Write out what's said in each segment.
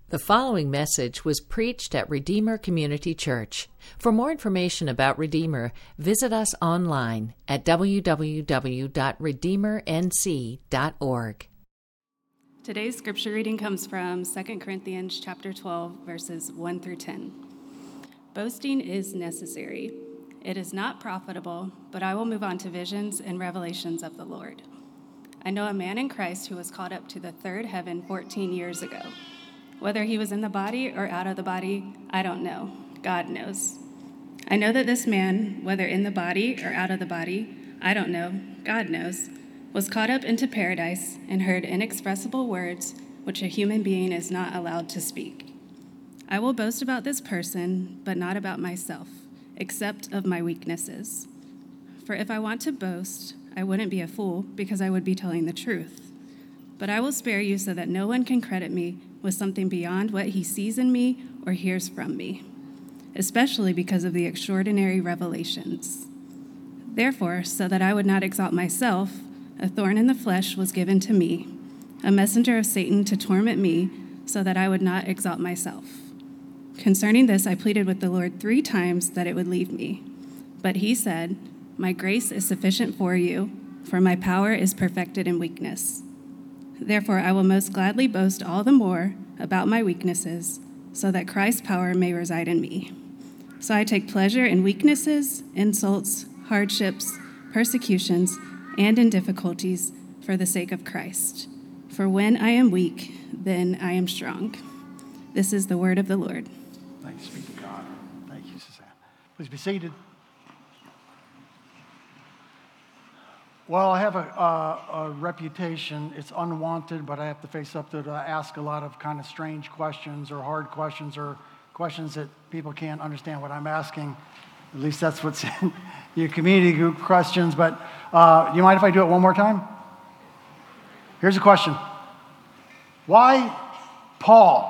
The following message was preached at Redeemer Community Church. For more information about Redeemer, visit us online at www.redeemernc.org. Today's scripture reading comes from 2 Corinthians chapter 12, verses 1 through 10. Boasting is necessary. It is not profitable, but I will move on to visions and revelations of the Lord. I know a man in Christ who was caught up to the third heaven 14 years ago. Whether he was in the body or out of the body, I don't know. God knows. I know that this man, whether in the body or out of the body, I don't know. God knows, was caught up into paradise and heard inexpressible words which a human being is not allowed to speak. I will boast about this person, but not about myself, except of my weaknesses. For if I want to boast, I wouldn't be a fool, because I would be telling the truth. But I will spare you so that no one can credit me with something beyond what he sees in me or hears from me, especially because of the extraordinary revelations. Therefore, so that I would not exalt myself, a thorn in the flesh was given to me, a messenger of Satan to torment me, so that I would not exalt myself. Concerning this, I pleaded with the Lord 3 times that it would leave me. But he said, "My grace is sufficient for you, for my power is perfected in weakness." Therefore, I will most gladly boast all the more about my weaknesses, so that Christ's power may reside in me. So I take pleasure in weaknesses, insults, hardships, persecutions, and in difficulties for the sake of Christ. For when I am weak, then I am strong. This is the word of the Lord. Thanks be to God. Thank you, Suzanne. Please be seated. Well, I have a reputation. It's unwanted, but I have to face up to it. I ask a lot of kind of strange questions or hard questions or questions that people can't understand what I'm asking. At least that's what's in your community group questions. But you mind if I do it one more time? Here's a question. Why Paul?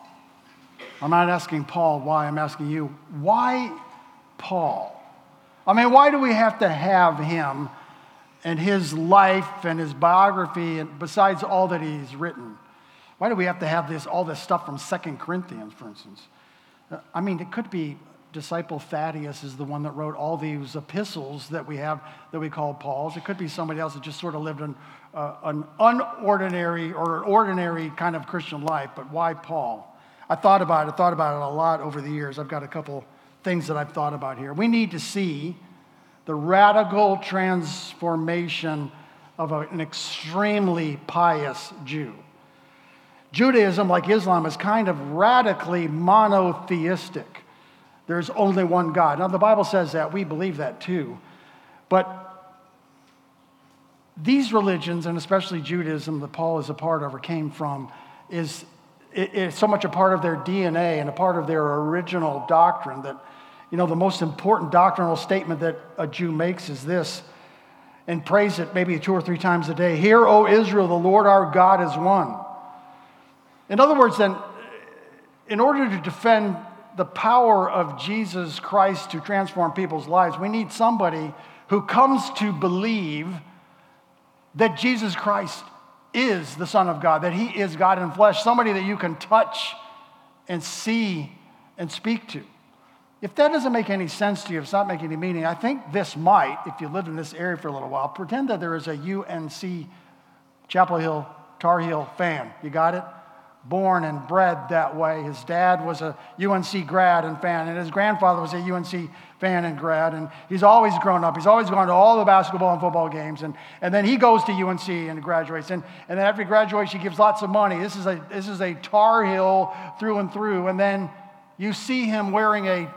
I'm not asking Paul why. I'm asking you, why Paul? I mean, why do we have to have him and his life and his biography, and besides all that he's written? Why do we have to have all this stuff from 2 Corinthians, for instance? I mean, it could be disciple Thaddeus is the one that wrote all these epistles that we have that we call Paul's. It could be somebody else that just sort of lived an unordinary or ordinary kind of Christian life, but why Paul? I thought about it a lot over the years. I've got a couple things that I've thought about here. We need to see the radical transformation of an extremely pious Jew. Judaism, like Islam, is kind of radically monotheistic. There's only one God. Now, the Bible says that. We believe that too. But these religions, and especially Judaism that Paul is a part of or came from, is so much a part of their DNA and a part of their original doctrine that, you know, the most important doctrinal statement that a Jew makes is this, and prays it maybe 2 or 3 times a day. "Hear, O Israel, the Lord our God is one." In other words, then, in order to defend the power of Jesus Christ to transform people's lives, we need somebody who comes to believe that Jesus Christ is the Son of God, that he is God in flesh, somebody that you can touch and see and speak to. If that doesn't make any sense to you, if it's not making any meaning, I think this might, if you lived in this area for a little while. Pretend that there is a UNC Chapel Hill Tar Heel fan. You got it? Born and bred that way. His dad was a UNC grad and fan, and his grandfather was a UNC fan and grad, and he's always grown up. He's always gone to all the basketball and football games, and then he goes to UNC and graduates, and then after graduation, he gives lots of money. This is a Tar Heel through and through, and then you see him wearing a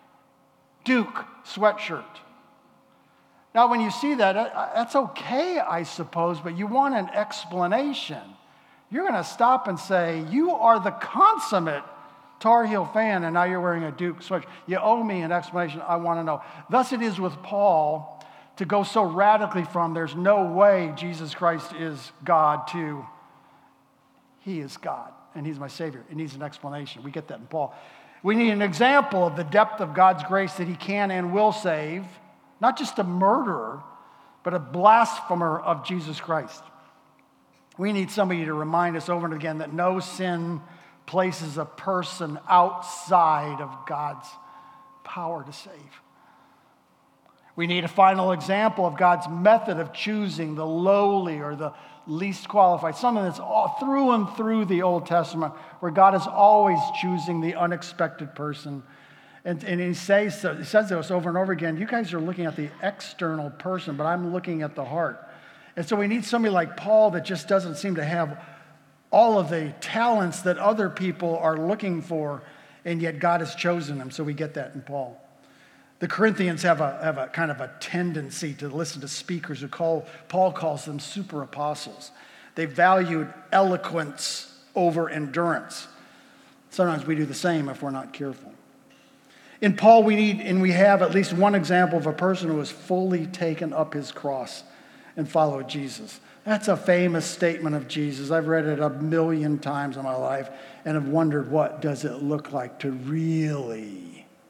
Duke sweatshirt. Now, when you see that, that's okay, I suppose, but you want an explanation. You're going to stop and say, "You are the consummate Tar Heel fan, and now you're wearing a Duke sweatshirt. You owe me an explanation. I want to know." Thus it is with Paul to go so radically from "there's no way Jesus Christ is God" to "he is God, and he's my Savior." It needs an explanation. We get that in Paul. We need an example of the depth of God's grace that he can and will save, not just a murderer, but a blasphemer of Jesus Christ. We need somebody to remind us over and again that no sin places a person outside of God's power to save. We need a final example of God's method of choosing the lowly or the least qualified, something that's all through and through the Old Testament, where God is always choosing the unexpected person. And he says to us over and over again, you guys are looking at the external person, but I'm looking at the heart. And so we need somebody like Paul that just doesn't seem to have all of the talents that other people are looking for, and yet God has chosen him. So we get that in Paul. The Corinthians have a kind of a tendency to listen to speakers who Paul calls them super apostles. They valued eloquence over endurance. Sometimes we do the same if we're not careful. In Paul, we have at least one example of a person who has fully taken up his cross and followed Jesus. That's a famous statement of Jesus. I've read it 1,000,000 times in my life and have wondered, what does it look like to really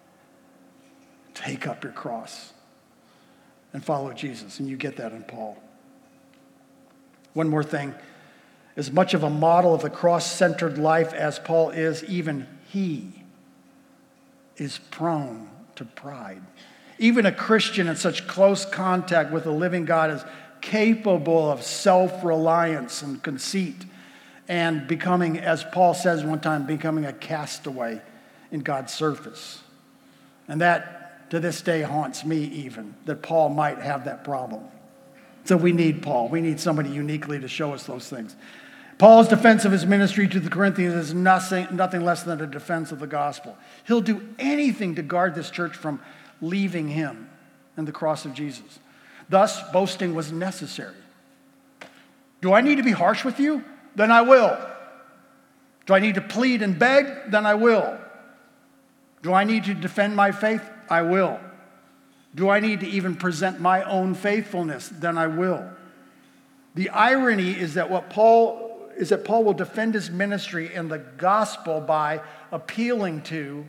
take up your cross and follow Jesus? And you get that in Paul. One more thing. As much of a model of the cross-centered life as Paul is, even he is prone to pride. Even a Christian in such close contact with the living God is capable of self-reliance and conceit and becoming, as Paul says one time, becoming a castaway in God's surface. And that, to this day, haunts me even, that Paul might have that problem. So we need Paul. We need somebody uniquely to show us those things. Paul's defense of his ministry to the Corinthians is nothing less than a defense of the gospel. He'll do anything to guard this church from leaving him and the cross of Jesus. Thus, boasting was necessary. Do I need to be harsh with you? Then I will. Do I need to plead and beg? Then I will. Do I need to defend my faith? I will. Do I need to even present my own faithfulness? Then I will. The irony is that Paul will defend his ministry and the gospel by appealing to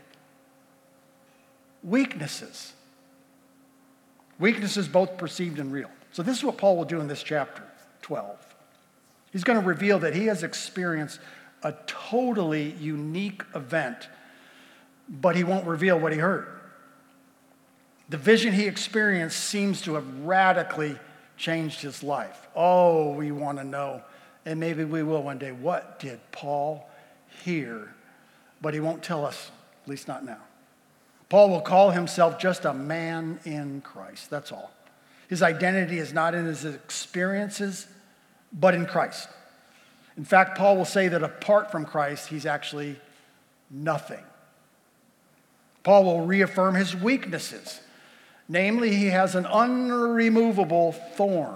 weaknesses. Weaknesses both perceived and real. So this is what Paul will do in this chapter 12. He's going to reveal that he has experienced a totally unique event, but he won't reveal what he heard. The vision he experienced seems to have radically changed his life. Oh, we want to know, and maybe we will one day, what did Paul hear? But he won't tell us, at least not now. Paul will call himself just a man in Christ. That's all. His identity is not in his experiences, but in Christ. In fact, Paul will say that apart from Christ, he's actually nothing. Paul will reaffirm his weaknesses. Namely, he has an unremovable thorn.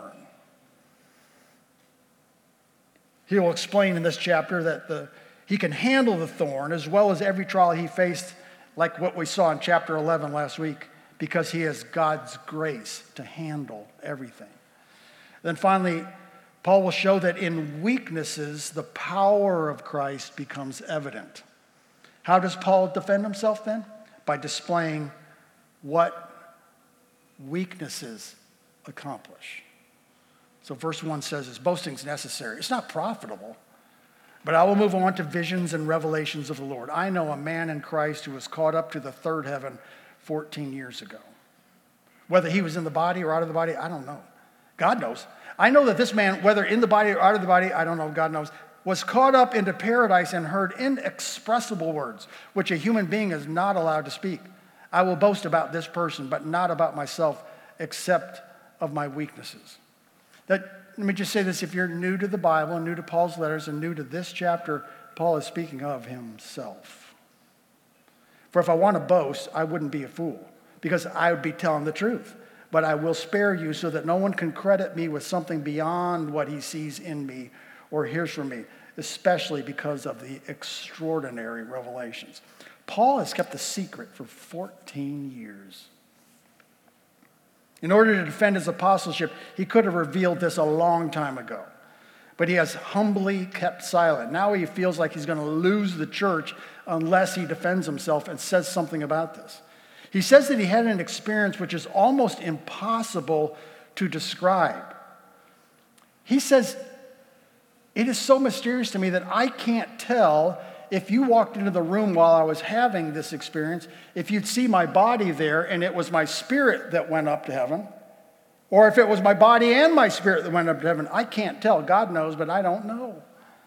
He will explain in this chapter that he can handle the thorn as well as every trial he faced, like what we saw in chapter 11 last week, because he has God's grace to handle everything. Then finally, Paul will show that in weaknesses, the power of Christ becomes evident. How does Paul defend himself then? By displaying what weaknesses accomplish. So verse 1 says, his boasting is necessary. It's not profitable. But I will move on to visions and revelations of the Lord. I know a man in Christ who was caught up to the third heaven 14 years ago. Whether he was in the body or out of the body, I don't know. God knows. I know that this man, whether in the body or out of the body, I don't know, God knows, was caught up into paradise and heard inexpressible words, which a human being is not allowed to speak. I will boast about this person, but not about myself, except of my weaknesses. Let me just say this. If you're new to the Bible, new to Paul's letters, and new to this chapter, Paul is speaking of himself. For if I want to boast, I wouldn't be a fool, because I would be telling the truth. But I will spare you so that no one can credit me with something beyond what he sees in me or hears from me, especially because of the extraordinary revelations. Paul has kept the secret for 14 years. In order to defend his apostleship, he could have revealed this a long time ago. But he has humbly kept silent. Now he feels like he's going to lose the church unless he defends himself and says something about this. He says that he had an experience which is almost impossible to describe. He says, it is so mysterious to me that I can't tell if you walked into the room while I was having this experience, if you'd see my body there and it was my spirit that went up to heaven, or if it was my body and my spirit that went up to heaven, I can't tell. God knows, but I don't know.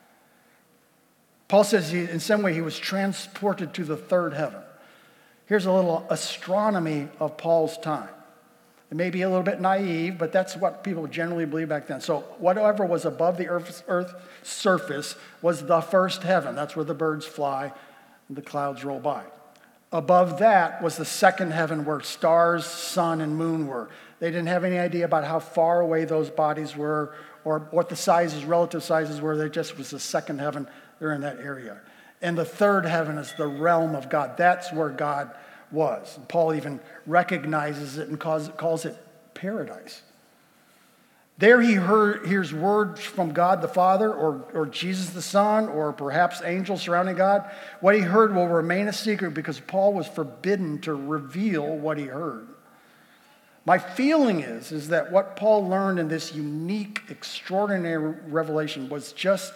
Paul says in some way he was transported to the third heaven. Here's a little astronomy of Paul's time. It may be a little bit naive, but that's what people generally believed back then. So whatever was above the earth's surface was the first heaven. That's where the birds fly and the clouds roll by. Above that was the second heaven where stars, sun, and moon were. They didn't have any idea about how far away those bodies were or what the sizes, relative sizes were. There just was the second heaven. They're in that area. And the third heaven is the realm of God. That's where God was. And Paul even recognizes it and calls it paradise. There he hears words from God the Father or Jesus the Son or perhaps angels surrounding God. What he heard will remain a secret because Paul was forbidden to reveal what he heard. My feeling is that what Paul learned in this unique, extraordinary revelation was just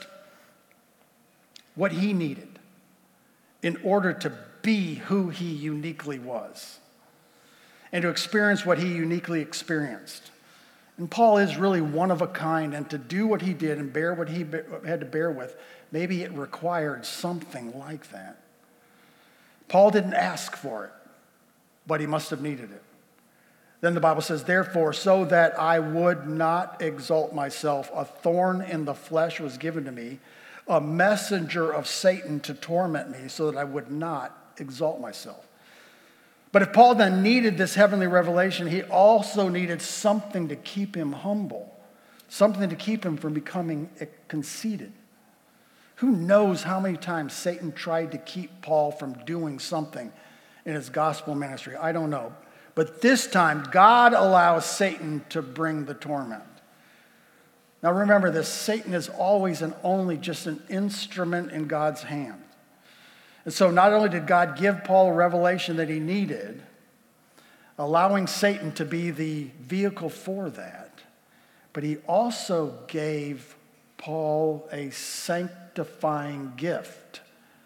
what he needed in order to be who he uniquely was and to experience what he uniquely experienced. And Paul is really one of a kind, and to do what he did and bear what he had to bear with, maybe it required something like that. Paul didn't ask for it, but he must have needed it. Then the Bible says, therefore, so that I would not exalt myself, a thorn in the flesh was given to me, a messenger of Satan to torment me, so that I would not exalt myself. But if Paul then needed this heavenly revelation, he also needed something to keep him humble, something to keep him from becoming conceited. Who knows how many times Satan tried to keep Paul from doing something in his gospel ministry? I don't know. But this time, God allows Satan to bring the torment. Now remember this, Satan is always and only just an instrument in God's hand. And so not only did God give Paul a revelation that he needed, allowing Satan to be the vehicle for that, but he also gave Paul a sanctifying gift,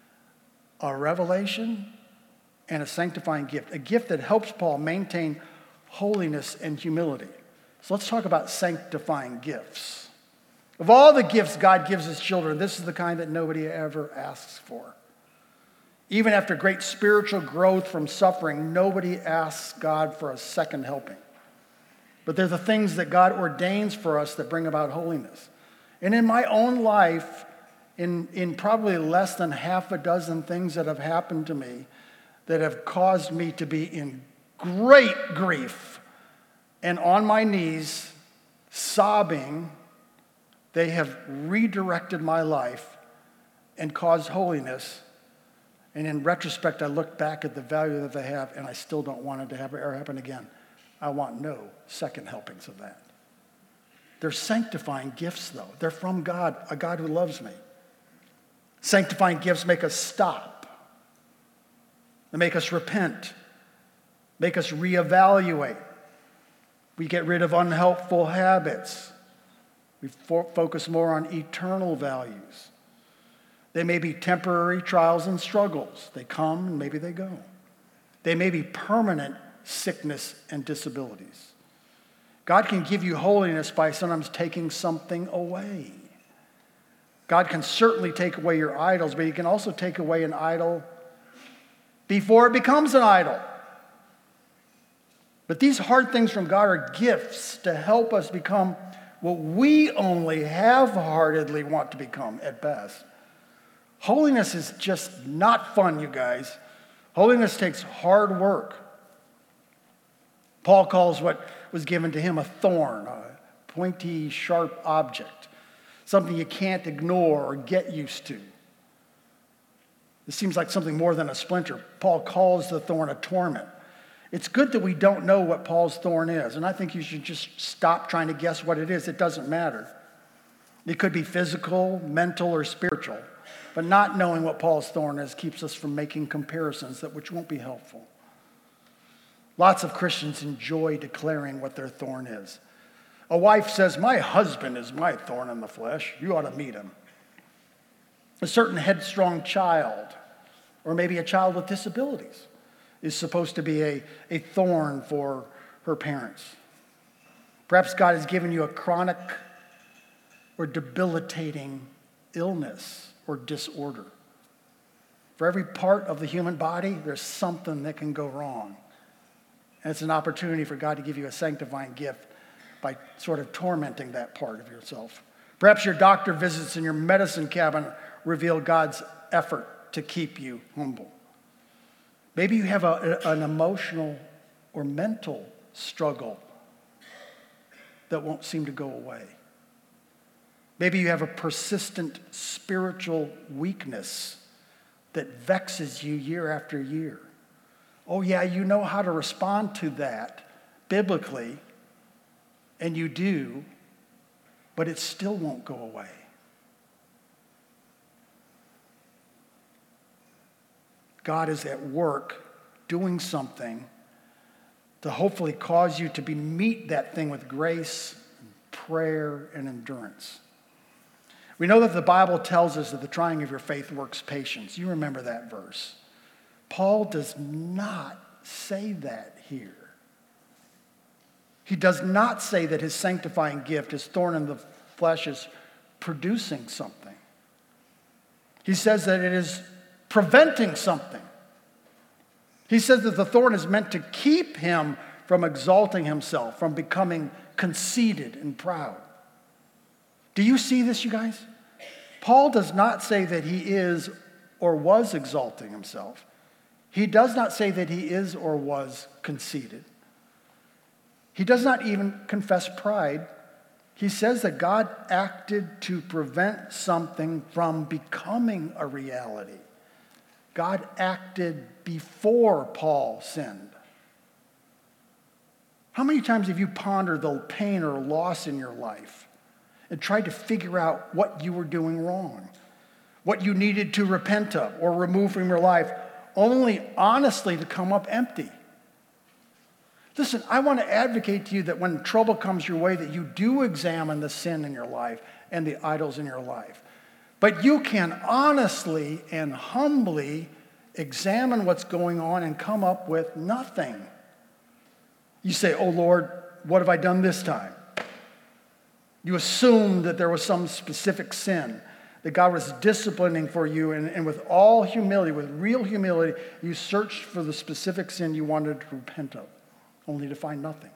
a revelation and a sanctifying gift, a gift that helps Paul maintain holiness and humility. So let's talk about sanctifying gifts. Of all the gifts God gives his children, this is the kind that nobody ever asks for. Even after great spiritual growth from suffering, nobody asks God for a second helping. But they're the things that God ordains for us that bring about holiness. And in my own life, in probably less than half a dozen things that have happened to me that have caused me to be in great grief and on my knees, sobbing, they have redirected my life and caused holiness. And in retrospect, I look back at the value that they have, and I still don't want it to ever happen again. I want no second helpings of that. They're sanctifying gifts, though. They're from God, a God who loves me. Sanctifying gifts make us stop. They make us repent, make us reevaluate. We get rid of unhelpful habits. We focus more on eternal values. They may be temporary trials and struggles. They come and maybe they go. They may be permanent sickness and disabilities. God can give you holiness by sometimes taking something away. God can certainly take away your idols, but he can also take away an idol before it becomes an idol. But these hard things from God are gifts to help us become what we only half-heartedly want to become at best. Holiness is just not fun, you guys. Holiness takes hard work. Paul calls what was given to him a thorn, a pointy, sharp object, something you can't ignore or get used to. It seems like something more than a splinter. Paul calls the thorn a torment. It's good that we don't know what Paul's thorn is, and I think you should just stop trying to guess what it is. It doesn't matter. It could be physical, mental, or spiritual. But not knowing what Paul's thorn is keeps us from making comparisons which won't be helpful. Lots of Christians enjoy declaring what their thorn is. A wife says, "My husband is my thorn in the flesh. You ought to meet him." A certain headstrong child, or maybe a child with disabilities, is supposed to be a thorn for her parents. Perhaps God has given you a chronic or debilitating illness or disorder. For every part of the human body, there's something that can go wrong. And it's an opportunity for God to give you a sanctifying gift by sort of tormenting that part of yourself. Perhaps your doctor visits in your medicine cabinet reveal God's effort to keep you humble. Maybe you have an emotional or mental struggle that won't seem to go away. Maybe you have a persistent spiritual weakness that vexes you year after year. Oh yeah, you know how to respond to that biblically, and you do, but it still won't go away. God is at work doing something to hopefully cause you to meet that thing with grace, prayer, and endurance. We know that the Bible tells us that the trying of your faith works patience. You remember that verse. Paul does not say that here. He does not say that his sanctifying gift, his thorn in the flesh, is producing something. He says that it is preventing something. He says that the thorn is meant to keep him from exalting himself, from becoming conceited and proud. Do you see this, you guys? Paul does not say that he is or was exalting himself. He does not say that he is or was conceited. He does not even confess pride. He says that God acted to prevent something from becoming a reality. God acted before Paul sinned. How many times have you pondered the pain or loss in your life and tried to figure out what you were doing wrong, what you needed to repent of or remove from your life, only honestly to come up empty? Listen, I want to advocate to you that when trouble comes your way, that you do examine the sin in your life and the idols in your life. But you can honestly and humbly examine what's going on and come up with nothing. You say, oh Lord, what have I done this time? You assume that there was some specific sin, that God was disciplining for you, and with all humility, with real humility, you searched for the specific sin you wanted to repent of, only to find nothing.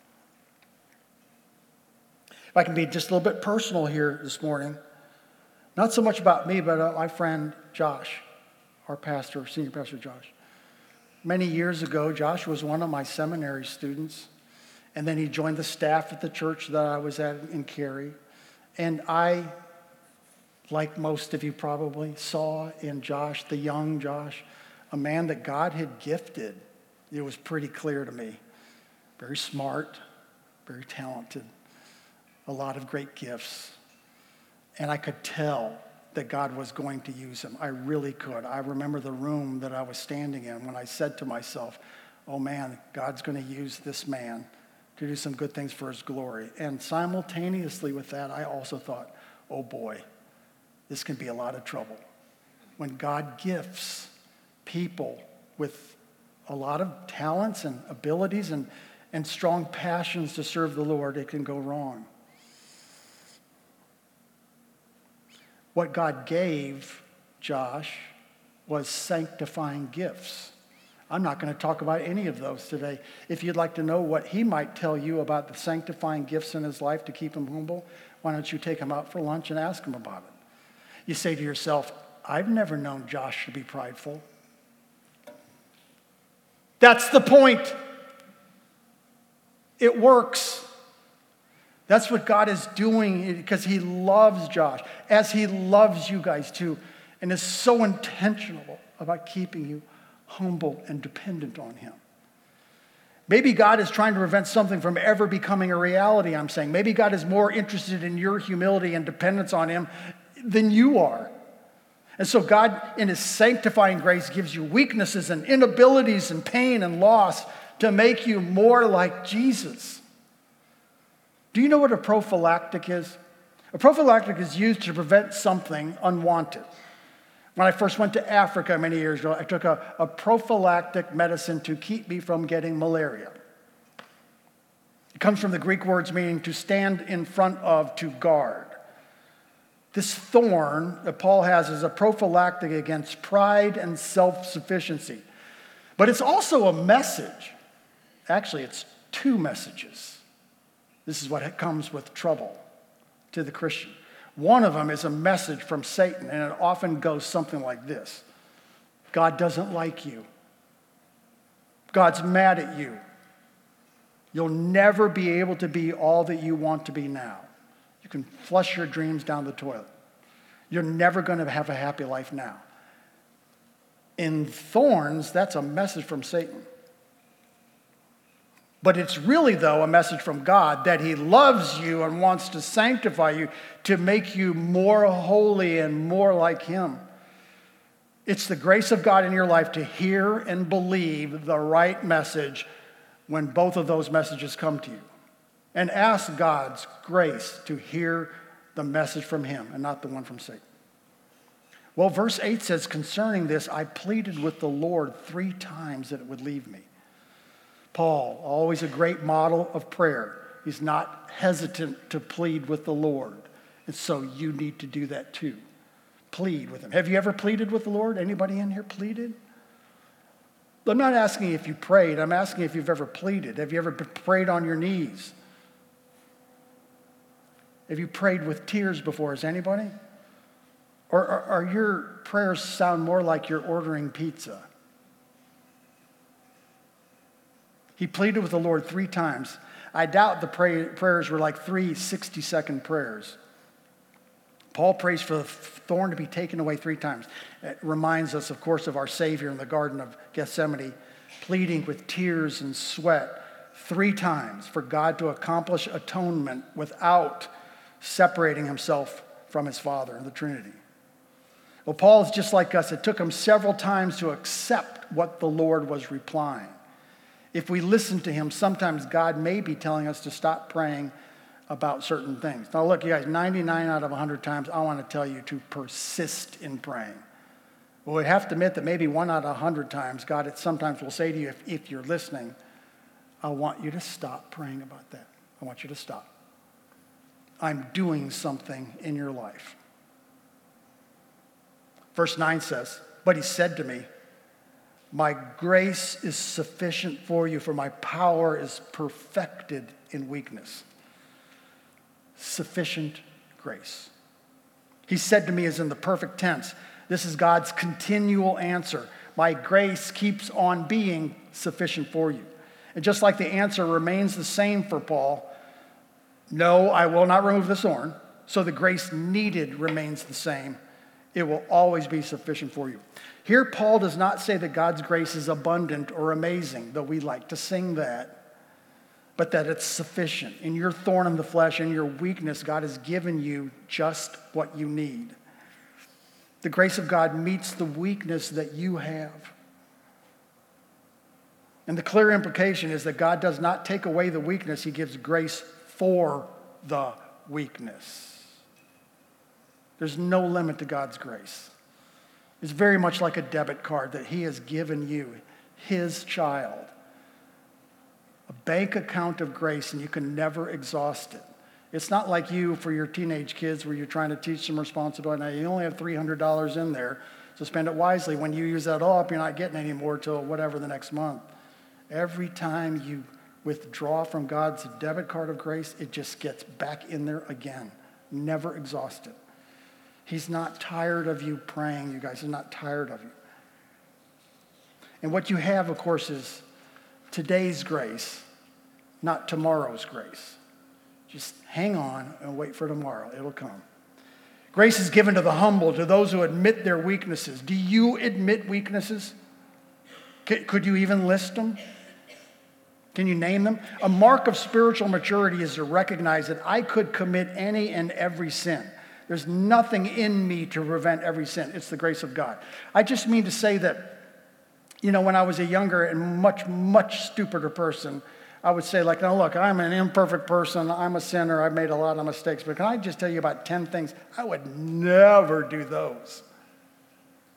If I can be just a little bit personal here this morning, not so much about me, but my friend Josh, our pastor, senior pastor Josh. Many years ago, Josh was one of my seminary students, and then he joined the staff at the church that I was at in Cary. And I, like most of you probably, saw in Josh, the young Josh, a man that God had gifted. It was pretty clear to me. Very smart, very talented, a lot of great gifts. And I could tell that God was going to use him. I really could. I remember the room that I was standing in when I said to myself, oh man, God's going to use this man to do some good things for his glory. And simultaneously with that, I also thought, oh boy, this can be a lot of trouble. When God gifts people with a lot of talents and abilities and strong passions to serve the Lord, it can go wrong. What God gave Josh was sanctifying gifts. I'm not going to talk about any of those today. If you'd like to know what he might tell you about the sanctifying gifts in his life to keep him humble, why don't you take him out for lunch and ask him about it? You say to yourself, I've never known Josh to be prideful. That's the point. It works. That's what God is doing because he loves Josh, as he loves you guys too, and is so intentional about keeping you humble and dependent on him. Maybe God is trying to prevent something from ever becoming a reality, I'm saying. Maybe God is more interested in your humility and dependence on him than you are. And so God, in his sanctifying grace, gives you weaknesses and inabilities and pain and loss to make you more like Jesus. Do you know what a prophylactic is? A prophylactic is used to prevent something unwanted. When I first went to Africa many years ago, I took a prophylactic medicine to keep me from getting malaria. It comes from the Greek words meaning to stand in front of, to guard. This thorn that Paul has is a prophylactic against pride and self-sufficiency. But it's also a message. Actually, it's two messages. This is what comes with trouble to the Christian. One of them is a message from Satan, and it often goes something like this. God doesn't like you. God's mad at you. You'll never be able to be all that you want to be now. You can flush your dreams down the toilet. You're never going to have a happy life now. In thorns, that's a message from Satan. But it's really, though, a message from God that he loves you and wants to sanctify you to make you more holy and more like him. It's the grace of God in your life to hear and believe the right message when both of those messages come to you. And ask God's grace to hear the message from him and not the one from Satan. Well, verse 8 says, concerning this, I pleaded with the Lord 3 times that it would leave me. Paul, always a great model of prayer. He's not hesitant to plead with the Lord. And so you need to do that too. Plead with him. Have you ever pleaded with the Lord? Anybody in here pleaded? I'm not asking if you prayed. I'm asking if you've ever pleaded. Have you ever prayed on your knees? Have you prayed with tears before? Is anybody? Or are your prayers sound more like you're ordering pizza? He pleaded with the Lord 3 times. I doubt the prayers were like 3 60-second prayers. Paul prays for the thorn to be taken away 3 times. It reminds us, of course, of our Savior in the Garden of Gethsemane, pleading with tears and sweat 3 times for God to accomplish atonement without separating himself from his Father in the Trinity. Well, Paul is just like us. It took him several times to accept what the Lord was replying. If we listen to him, sometimes God may be telling us to stop praying about certain things. Now look, you guys, 99 out of 100 times, I want to tell you to persist in praying. Well, we have to admit that maybe 1 out of 100 times, God sometimes will say to you, if you're listening, I want you to stop praying about that. I want you to stop. I'm doing something in your life. Verse 9 says, but he said to me, my grace is sufficient for you, for my power is perfected in weakness. Sufficient grace. He said to me as in the perfect tense. This is God's continual answer. My grace keeps on being sufficient for you. And just like the answer remains the same for Paul, no, I will not remove the thorn. So the grace needed remains the same. It will always be sufficient for you. Here, Paul does not say that God's grace is abundant or amazing, though we like to sing that, but that it's sufficient. In your thorn in the flesh, in your weakness, God has given you just what you need. The grace of God meets the weakness that you have. And the clear implication is that God does not take away the weakness. He gives grace for the weakness. There's no limit to God's grace. It's very much like a debit card that he has given you, his child. A bank account of grace, and you can never exhaust it. It's not like you for your teenage kids where you're trying to teach them responsibility. Now, you only have $300 in there, so spend it wisely. When you use that all up, you're not getting any more till whatever the next month. Every time you withdraw from God's debit card of grace, it just gets back in there again. Never exhausted. He's not tired of you praying, you guys. He's not tired of you. And what you have, of course, is today's grace, not tomorrow's grace. Just hang on and wait for tomorrow. It'll come. Grace is given to the humble, to those who admit their weaknesses. Do you admit weaknesses? Could you even list them? Can you name them? A mark of spiritual maturity is to recognize that I could commit any and every sin. There's nothing in me to prevent every sin. It's the grace of God. I just mean to say that, when I was a younger and much stupider person, I would say now look, I'm an imperfect person. I'm a sinner. I've made a lot of mistakes. But can I just tell you about 10 things? I would never do those.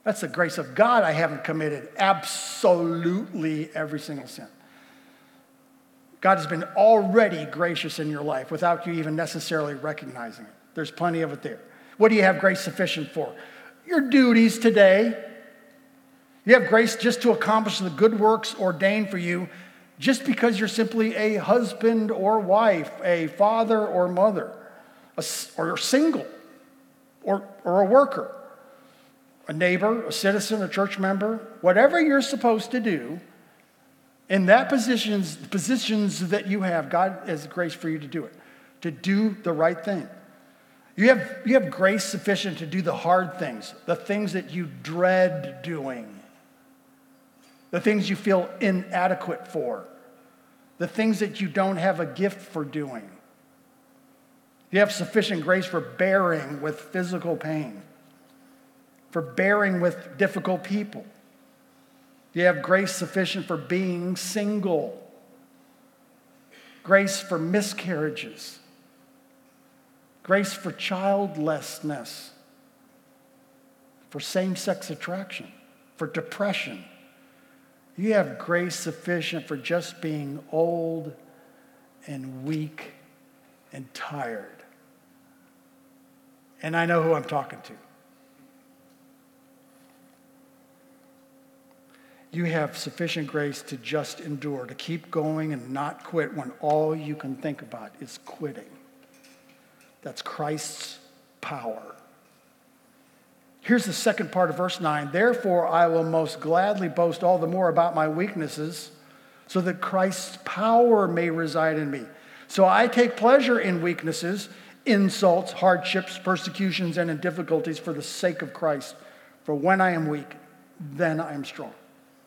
That's the grace of God. I haven't committed absolutely every single sin. God has been already gracious in your life without you even necessarily recognizing it. There's plenty of it there. What do you have grace sufficient for? Your duties today. You have grace just to accomplish the good works ordained for you just because you're simply a husband or wife, a father or mother, or single, or a worker, a neighbor, a citizen, a church member. Whatever you're supposed to do, in that positions that you have, God has grace for you to do it, to do the right thing. You have grace sufficient to do the hard things, the things that you dread doing, the things you feel inadequate for, the things that you don't have a gift for doing. You have sufficient grace for bearing with physical pain, for bearing with difficult people. You have grace sufficient for being single, grace for miscarriages, grace for childlessness, for same-sex attraction, for depression. You have grace sufficient for just being old and weak and tired. And I know who I'm talking to. You have sufficient grace to just endure, to keep going and not quit when all you can think about is quitting. That's Christ's power. Here's the second part of verse 9. Therefore, I will most gladly boast all the more about my weaknesses, so that Christ's power may reside in me. So I take pleasure in weaknesses, insults, hardships, persecutions, and in difficulties for the sake of Christ. For when I am weak, then I am strong.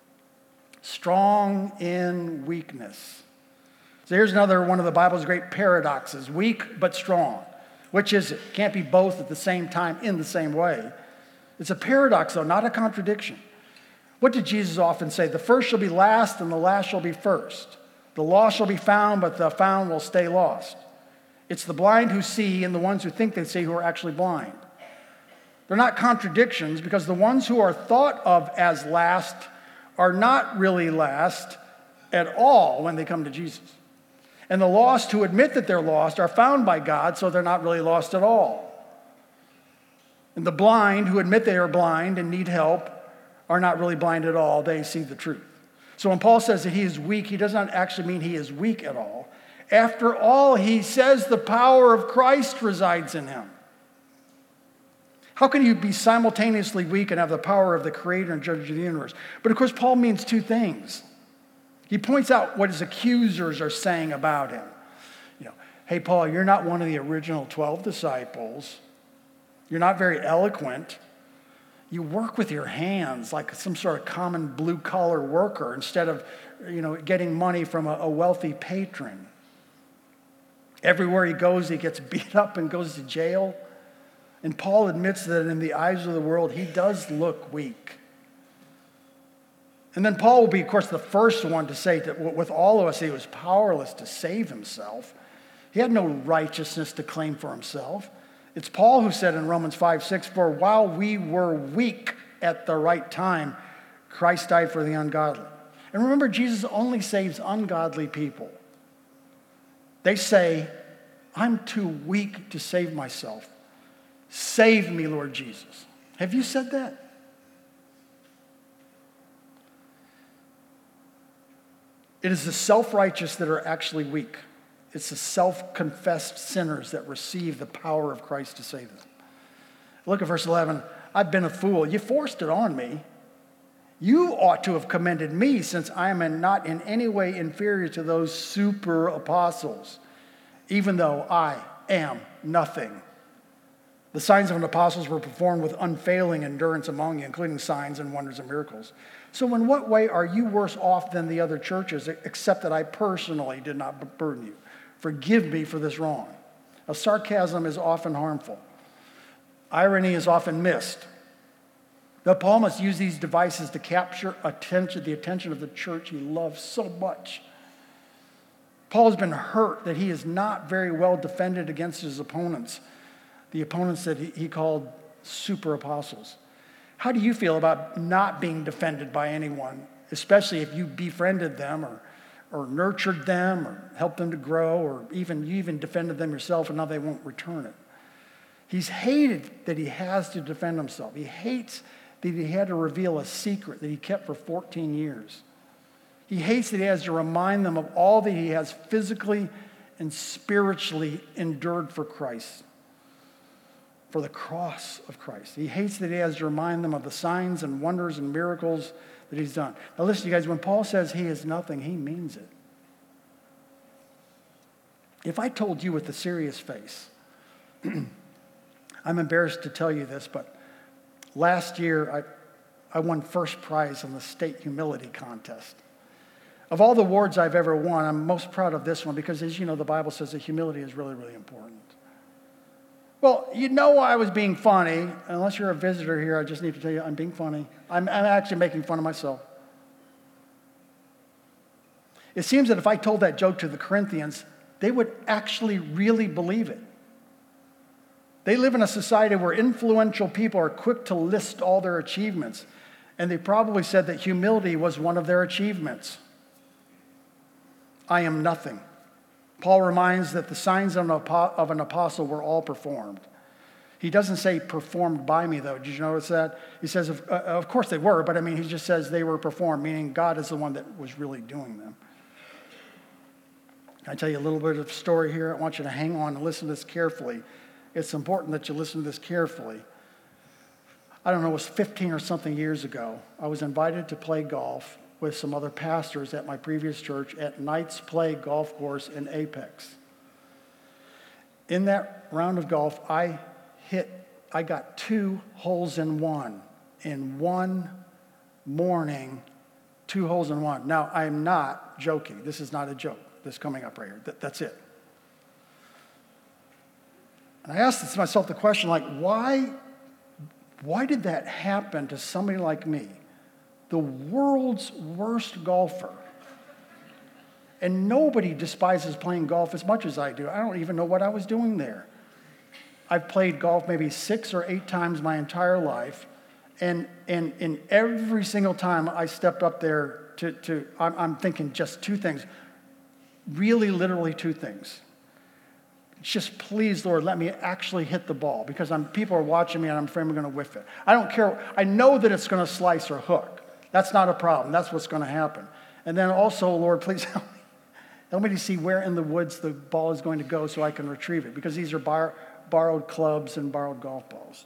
Strong in weakness. So here's another one of the Bible's great paradoxes. Weak but strong. Which is it? Can't be both at the same time in the same way. It's a paradox, though, not a contradiction. What did Jesus often say? The first shall be last and the last shall be first. The lost shall be found, but the found will stay lost. It's the blind who see and the ones who think they see who are actually blind. They're not contradictions because the ones who are thought of as last are not really last at all when they come to Jesus. And the lost who admit that they're lost are found by God, so they're not really lost at all. And the blind who admit they are blind and need help are not really blind at all. They see the truth. So when Paul says that he is weak, he does not actually mean he is weak at all. After all, he says the power of Christ resides in him. How can you be simultaneously weak and have the power of the Creator and Judge of the universe? But of course, Paul means two things. He points out what his accusers are saying about him. Hey, Paul, you're not one of the original 12 disciples. You're not very eloquent. You work with your hands like some sort of common blue-collar worker instead of, getting money from a wealthy patron. Everywhere he goes, he gets beat up and goes to jail. And Paul admits that in the eyes of the world, he does look weak. And then Paul will be, of course, the first one to say that with all of us, he was powerless to save himself. He had no righteousness to claim for himself. It's Paul who said in Romans 5:6, for while we were weak at the right time, Christ died for the ungodly. And remember, Jesus only saves ungodly people. They say, I'm too weak to save myself. Save me, Lord Jesus. Have you said that? It is the self-righteous that are actually weak. It's the self-confessed sinners that receive the power of Christ to save them. Look at verse 11. I've been a fool. You forced it on me. You ought to have commended me, since I am not in any way inferior to those super apostles, even though I am nothing. The signs of an apostle were performed with unfailing endurance among you, including signs and wonders and miracles. So in what way are you worse off than the other churches, except that I personally did not burden you? Forgive me for this wrong. Now, sarcasm is often harmful. Irony is often missed. But Paul must use these devices to capture the attention of the church he loves so much. Paul has been hurt that he is not very well defended against his opponents, the opponents that he called super apostles. How do you feel about not being defended by anyone, especially if you befriended them or nurtured them or helped them to grow, or you even defended them yourself and now they won't return it? He's hated that he has to defend himself. He hates that he had to reveal a secret that he kept for 14 years. He hates that he has to remind them of all that he has physically and spiritually endured for Christ, for the cross of Christ. He hates that he has to remind them of the signs and wonders and miracles that he's done. Now listen, you guys, when Paul says he is nothing, he means it. If I told you with a serious face, I'm embarrassed to tell you this, but last year I won first prize in the state humility contest. Of all the awards I've ever won, I'm most proud of this one because, as you know, the Bible says that humility is really, really important. Well, you know I was being funny. Unless you're a visitor here, I just need to tell you I'm being funny. I'm actually making fun of myself. It seems that if I told that joke to the Corinthians, they would actually really believe it. They live in a society where influential people are quick to list all their achievements, and they probably said that humility was one of their achievements. I am nothing. Paul reminds that the signs of an apostle were all performed. He doesn't say performed by me, though. Did you notice that? He says, of course they were, but I mean, he just says they were performed, meaning God is the one that was really doing them. Can I tell you a little bit of a story here? I want you to hang on and listen to this carefully. It's important that you listen to this carefully. I don't know, it was 15 or something years ago. I was invited to play golf with some other pastors at my previous church at Knights Play Golf Course in Apex. In that round of golf, I got 2 holes in one. In one morning, 2 holes in one. Now, I'm not joking. This is not a joke. This coming up right here. That's it. And I asked myself the question, like, why did that happen to somebody like me? The world's worst golfer. And nobody despises playing golf as much as I do. I don't even know what I was doing there. I've played golf maybe 6 or 8 times my entire life. And in every single time I stepped up there I'm thinking just 2 things. Really, literally 2 things. Just please, Lord, let me actually hit the ball because people are watching me and I'm afraid I'm going to whiff it. I don't care. I know that it's going to slice or hook. That's not a problem. That's what's going to happen. And then also, Lord, please help me to see where in the woods the ball is going to go so I can retrieve it because these are borrowed clubs and borrowed golf balls.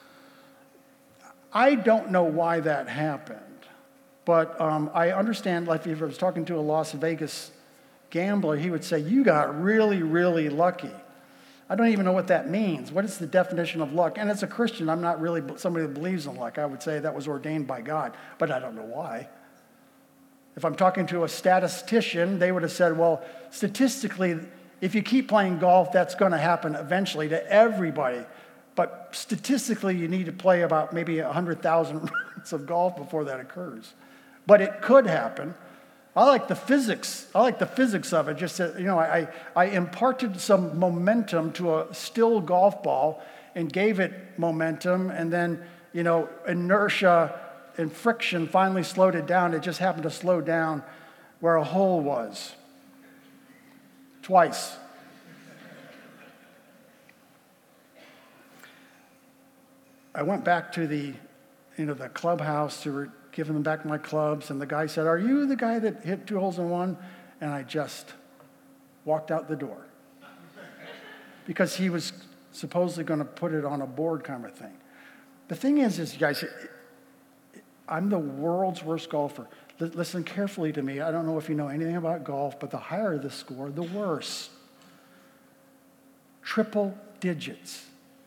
I don't know why that happened, but I understand, like if I was talking to a Las Vegas gambler, he would say, you got really, really lucky. I don't even know what that means. What is the definition of luck? And as a Christian, I'm not really somebody that believes in luck. I would say that was ordained by God, but I don't know why. If I'm talking to a statistician, they would have said, well, statistically, if you keep playing golf, that's going to happen eventually to everybody. But statistically, you need to play about maybe 100,000 rounds of golf before that occurs. But it could happen. I like the physics of it. Just that, I imparted some momentum to a still golf ball and gave it momentum, and then, inertia and friction finally slowed it down. It just happened to slow down where a hole was. Twice. I went back to the clubhouse to giving them back my clubs, and the guy said, are you the guy that hit 2 holes in one? And I just walked out the door because he was supposedly going to put it on a board kind of thing. The thing is guys, I'm the world's worst golfer. Listen carefully to me. I don't know if you know anything about golf, but the higher the score, the worse. Triple digits.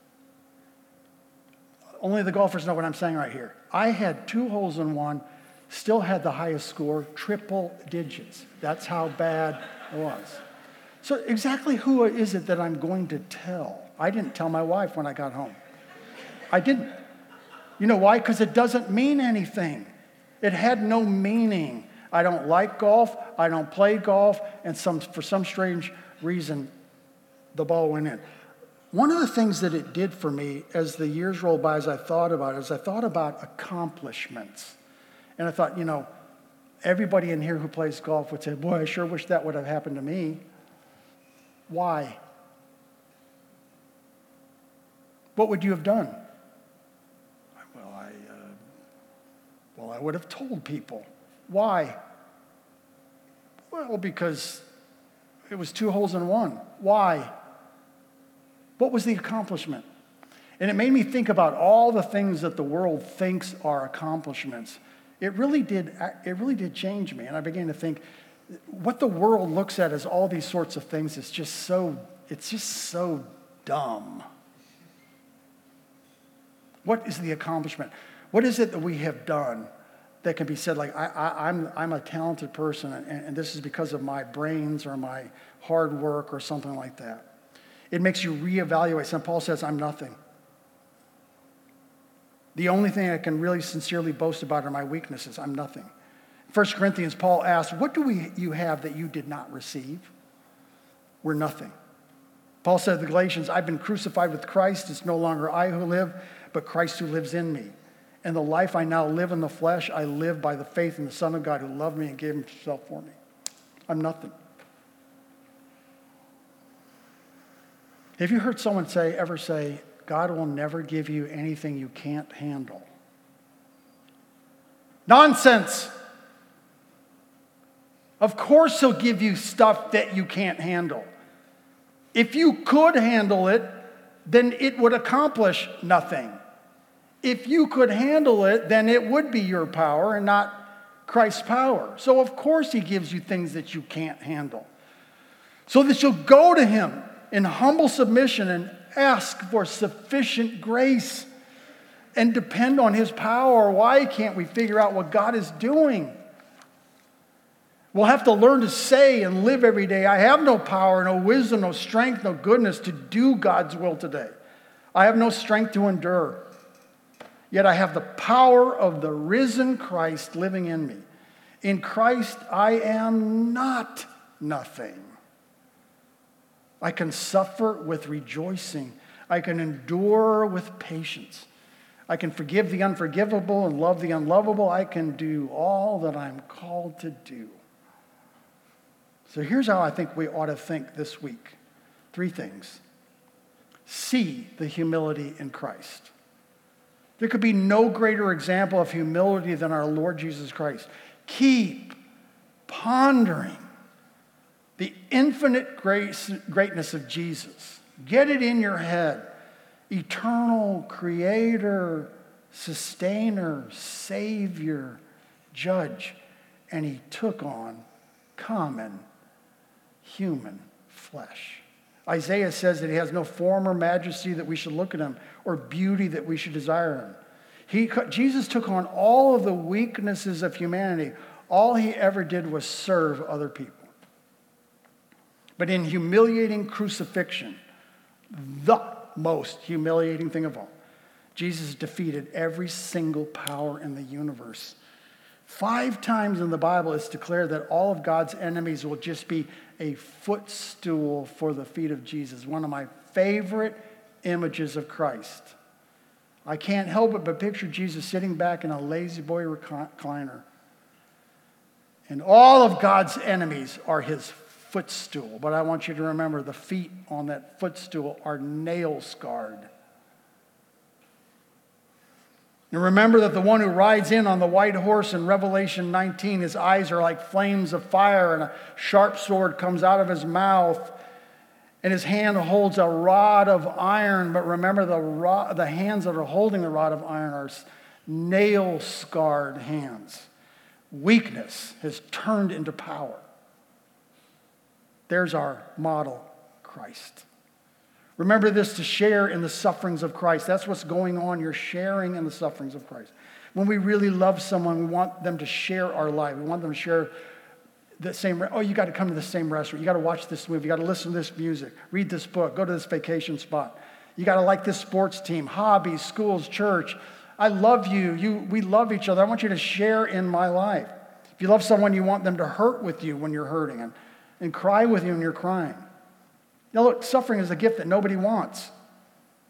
Only the golfers know what I'm saying right here. I had 2 holes in one, still had the highest score, triple digits. That's how bad it was. So exactly who is it that I'm going to tell? I didn't tell my wife when I got home. I didn't. You know why? Because it doesn't mean anything. It had no meaning. I don't like golf. I don't play golf. And for some strange reason, the ball went in. one of the things that it did for me as the years rolled by, as I thought about it, is I thought about accomplishments. And I thought, everybody in here who plays golf would say, boy, I sure wish that would have happened to me. Why? What would you have done? Well, I would have told people. Why? Well, because it was 2 holes in 1. Why? What was the accomplishment? And it made me think about all the things that the world thinks are accomplishments. It really did change me. And I began to think, what the world looks at as all these sorts of things is just so dumb. What is the accomplishment? What is it that we have done that can be said like, I'm a talented person and this is because of my brains or my hard work or something like that? It makes you reevaluate. St. Paul says, I'm nothing. The only thing I can really sincerely boast about are my weaknesses. I'm nothing. 1 Corinthians, Paul asks, what do you have that you did not receive? We're nothing. Paul said to the Galatians, I've been crucified with Christ. It's no longer I who live, but Christ who lives in me. And the life I now live in the flesh, I live by the faith in the Son of God who loved me and gave himself for me. I'm nothing. Have you heard someone ever say, God will never give you anything you can't handle? Nonsense. Of course he'll give you stuff that you can't handle. If you could handle it, then it would accomplish nothing. If you could handle it, then it would be your power and not Christ's power. So of course he gives you things that you can't handle. So that you'll go to him in humble submission and ask for sufficient grace and depend on his power. Why can't we figure out what God is doing? We'll have to learn to say and live every day, I have no power, no wisdom, no strength, no goodness to do God's will today. I have no strength to endure. Yet I have the power of the risen Christ living in me. In Christ, I am not nothing. I can suffer with rejoicing. I can endure with patience. I can forgive the unforgivable and love the unlovable. I can do all that I'm called to do. So here's how I think we ought to think this week. 3 things. See the humility in Christ. There could be no greater example of humility than our Lord Jesus Christ. Keep pondering the infinite greatness of Jesus. Get it in your head. Eternal creator, sustainer, savior, judge. And he took on common human flesh. Isaiah says that he has no form or majesty that we should look at him or beauty that we should desire him. Jesus took on all of the weaknesses of humanity. All he ever did was serve other people. But in humiliating crucifixion, the most humiliating thing of all, Jesus defeated every single power in the universe. 5 times in the Bible it's declared that all of God's enemies will just be a footstool for the feet of Jesus. One of my favorite images of Christ. I can't help it but picture Jesus sitting back in a lazy boy recliner. And all of God's enemies are his footstool. But I want you to remember the feet on that footstool are nail scarred. And remember that the one who rides in on the white horse in Revelation 19, his eyes are like flames of fire and a sharp sword comes out of his mouth and his hand holds a rod of iron. But remember the hands that are holding the rod of iron are nail-scarred hands. Weakness has turned into power. There's our model, Christ. Remember this, to share in the sufferings of Christ. That's what's going on. You're sharing in the sufferings of Christ. When we really love someone, we want them to share our life. We want them to share the same, you got to come to the same restaurant. You got to watch this movie. You got to listen to this music. Read this book. Go to this vacation spot. You got to like this sports team, hobbies, schools, church. I love you. We love each other. I want you to share in my life. If you love someone, you want them to hurt with you when you're hurting and cry with you when you're crying. Now look, suffering is a gift that nobody wants.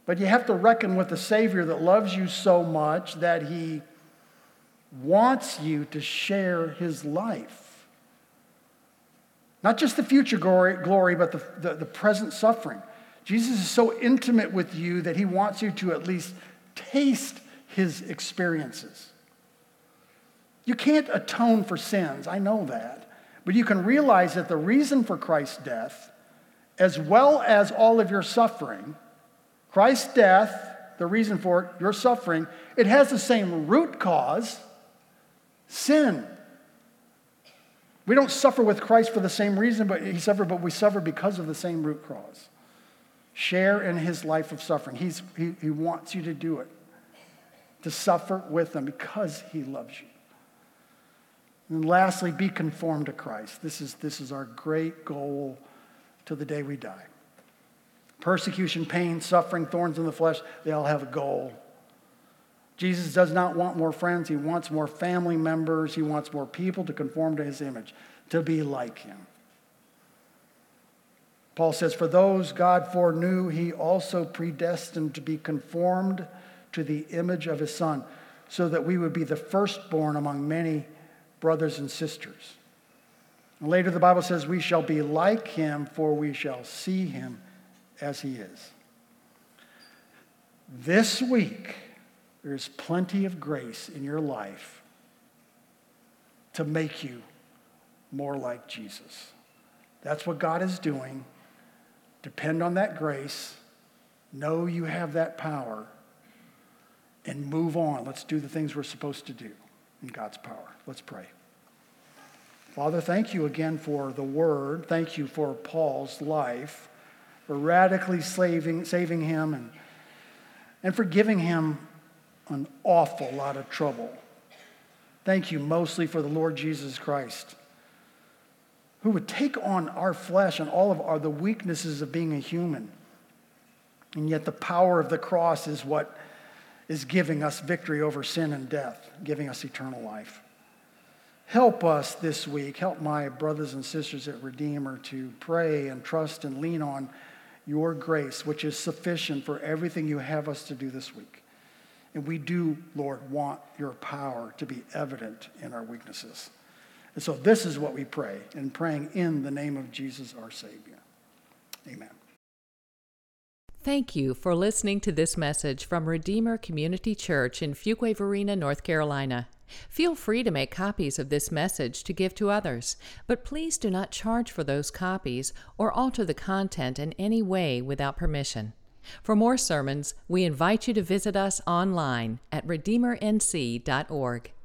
But you have to reckon with a Savior that loves you so much that he wants you to share his life. Not just the future glory, but the present suffering. Jesus is so intimate with you that he wants you to at least taste his experiences. You can't atone for sins, I know that. But you can realize that the reason for Christ's death, as well as all of your suffering, Christ's death, the reason for it, your suffering, it has the same root cause, sin. We don't suffer with Christ for the same reason, but we suffer because of the same root cause. Share in his life of suffering. He wants you to do it, to suffer with him because he loves you. And lastly, be conformed to Christ. This is our great goal till the day we die. Persecution, pain, suffering, thorns in the flesh, they all have a goal. Jesus does not want more friends. He wants more family members. He wants more people to conform to his image, to be like him. Paul says, for those God foreknew, he also predestined to be conformed to the image of his Son, so that we would be the firstborn among many brothers and sisters. And later the Bible says, we shall be like him, for we shall see him as he is. This week, there's plenty of grace in your life to make you more like Jesus. That's what God is doing. Depend on that grace. Know you have that power. And move on. Let's do the things we're supposed to do in God's power. Let's pray. Father, thank you again for the word. Thank you for Paul's life, for radically saving him and for giving him an awful lot of trouble. Thank you mostly for the Lord Jesus Christ, who would take on our flesh and all of the weaknesses of being a human. And yet the power of the cross is what is giving us victory over sin and death, giving us eternal life. Help us this week. Help my brothers and sisters at Redeemer to pray and trust and lean on your grace, which is sufficient for everything you have us to do this week. And we do, Lord, want your power to be evident in our weaknesses. And so this is what we pray, and praying in the name of Jesus, our Savior. Amen. Thank you for listening to this message from Redeemer Community Church in Fuquay-Varina, North Carolina. Feel free to make copies of this message to give to others, but please do not charge for those copies or alter the content in any way without permission. For more sermons, we invite you to visit us online at redeemernc.org.